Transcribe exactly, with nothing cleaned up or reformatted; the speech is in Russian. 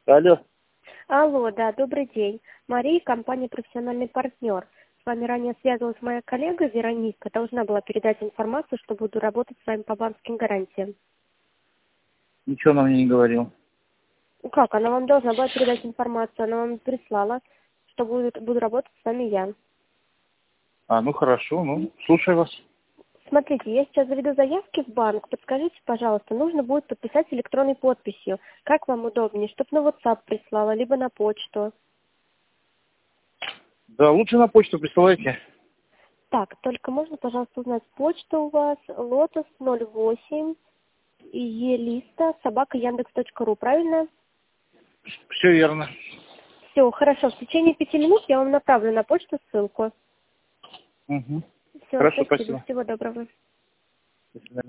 Алло. Алло, да, добрый день. Мария, компания «Профессиональный партнер». С вами ранее связывалась моя коллега Вероника. Должна была передать информацию, что буду работать с вами по банковским гарантиям. Ничего она мне не говорила. Ну как, она вам должна была передать информацию, она вам прислала, что буду, буду работать с вами я. А, ну хорошо, ну, слушаю вас. Смотрите, я сейчас заведу заявки в банк. Подскажите, пожалуйста, нужно будет подписать электронной подписью. Как вам удобнее, чтобы на WhatsApp прислала, либо на почту? Да, лучше на почту присылайте. Так, только можно, пожалуйста, узнать почту у вас лотос ноль восемь елиста собака яндекс точка ру, правильно? Все верно. Все, хорошо. В течение пяти минут я вам направлю на почту ссылку. Угу. Все, Хорошо, спасибо. спасибо. Всего доброго. До свидания.